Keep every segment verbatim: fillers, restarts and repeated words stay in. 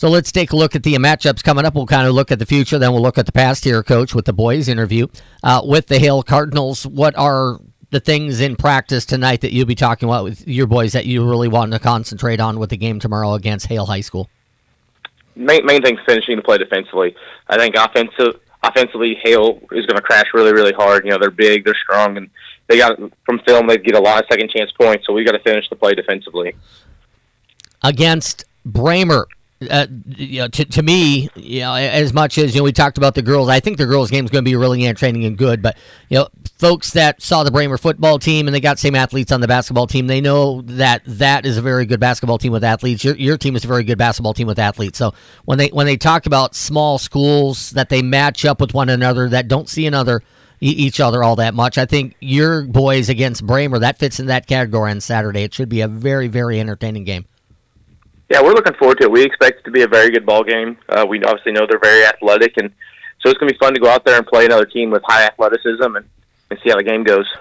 So let's take a look at the matchups coming up. We'll kind of look at the future, then we'll look at the past here, Coach, with the boys interview. Uh, with the Hale Cardinals, what are the things in practice tonight that you'll be talking about with your boys that you really want to concentrate on with the game tomorrow against Hale High School? Main, main thing is finishing the play defensively. I think offensive, offensively, Hale is going to crash really, really hard. You know, they're big, they're strong, and they got from film they get a lot of second chance points. So we got to finish the play defensively. Against Bramer, uh, you know, to, to me, you know, as much as you know, we talked about the girls. I think the girls' game is going to be really entertaining and good. But you know, folks that saw the Bramer football team and they got same athletes on the basketball team, they know that that is a very good basketball team with athletes. Your your team is a very good basketball team with athletes. So when they when they talk about small schools that they match up with one another that don't see another each other all that much, I think your boys against Bramer, that fits in that category on Saturday. It should be a very very entertaining game. Yeah, we're looking forward to it. We expect it to be a very good ball game. Uh, we obviously know they're very athletic, and so it's going to be fun to go out there and play another team with high athleticism and, and see how the game goes.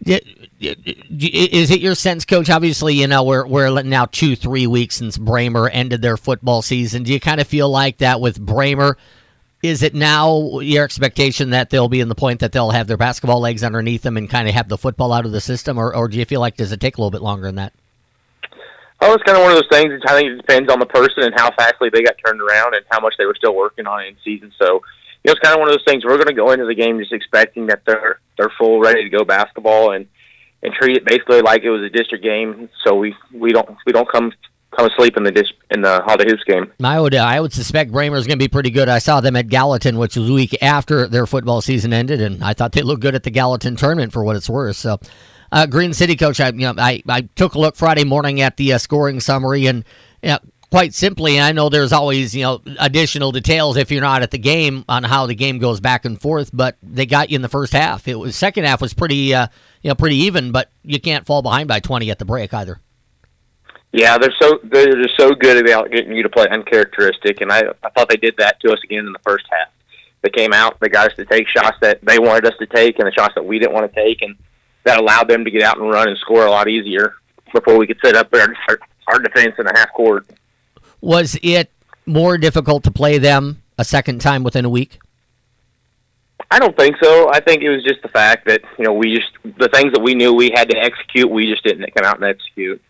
Is it your sense, Coach? Obviously, you know, we're we're now two, three weeks since Bramer ended their football season. Do you kind of feel like that with Bramer? Is it now your expectation that they'll be in the point that they'll have their basketball legs underneath them and kind of have the football out of the system, or, or do you feel like does it take a little bit longer than that? Oh, it's kind of one of those things. I think it depends on the person and how fastly they got turned around and how much they were still working on it in season. So, you know, it's kind of one of those things. We're going to go into the game just expecting that they're they're full, ready to go basketball, and, and treat it basically like it was a district game. So we, we don't we don't come come asleep in the dis, in the Holiday Hoops game. I would I would suspect Bramer is going to be pretty good. I saw them at Gallatin, which was a week after their football season ended, and I thought they looked good at the Gallatin tournament for what it's worth. So. Uh, Green City, Coach, I, you know, I, I took a look Friday morning at the uh, scoring summary, and you know, quite simply, I know there's always you know additional details if you're not at the game on how the game goes back and forth, but they got you in the first half. It was second half was pretty uh, you know pretty even, but you can't fall behind by twenty at the break either. Yeah, they're so they're just so good about getting you to play uncharacteristic, and I I thought they did that to us again in the first half. They came out, they got us to take shots that they wanted us to take, and the shots that we didn't want to take, and that allowed them to get out and run and score a lot easier before we could set up our, our defense in a half court. Was it more difficult to play them a second time within a week? I don't think so. I think it was just the fact that, you know, we just, the things that we knew we had to execute, we just didn't come out and execute.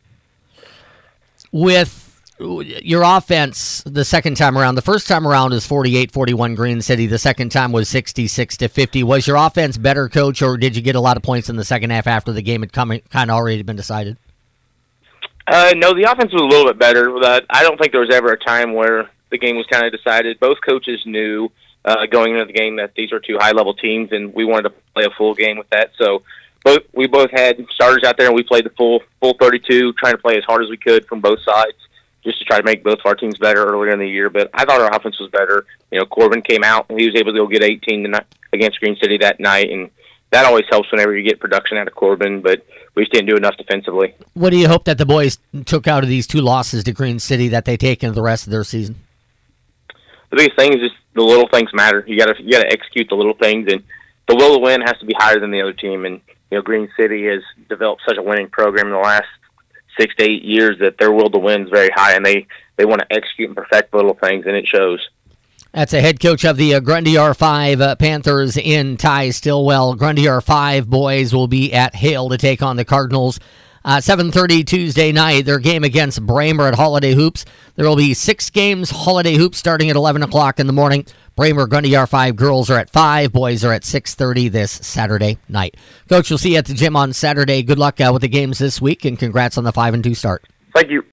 With your offense the second time around, the first time around is forty-eight forty-one Green City. The second time was sixty-six to fifty. Was your offense better, Coach, or did you get a lot of points in the second half after the game had come, kind of already been decided? Uh, no, the offense was a little bit better. But I don't think there was ever a time where the game was kind of decided. Both coaches knew uh, going into the game that these were two high-level teams, and we wanted to play a full game with that. So both we both had starters out there, and we played the full full thirty-two, trying to play as hard as we could from both sides, just to try to make both of our teams better earlier in the year. But I thought our offense was better. You know, Corbin came out, and he was able to go get eighteen tonight against Green City that night, and that always helps whenever you get production out of Corbin, but we just didn't do enough defensively. What do you hope that the boys took out of these two losses to Green City that they take into the rest of their season? The biggest thing is just the little things matter. You got to you got to execute the little things, and the will to win has to be higher than the other team. And you know, Green City has developed such a winning program in the last six to eight years that their will to win is very high, and they, they want to execute and perfect the little things, and it shows. That's a head coach of the uh, Grundy R five uh, Panthers in Ty Stillwell. Grundy R five boys will be at Hale to take on the Cardinals. Uh, seven thirty Tuesday night, their game against Bramer at Holiday Hoops. There will be six games, Holiday Hoops, starting at eleven o'clock in the morning. Bramer Grundy R five girls are at five, boys are at six thirty this Saturday night. Coach, we'll see you at the gym on Saturday. Good luck uh, with the games this week, and congrats on the five and two start. Thank you.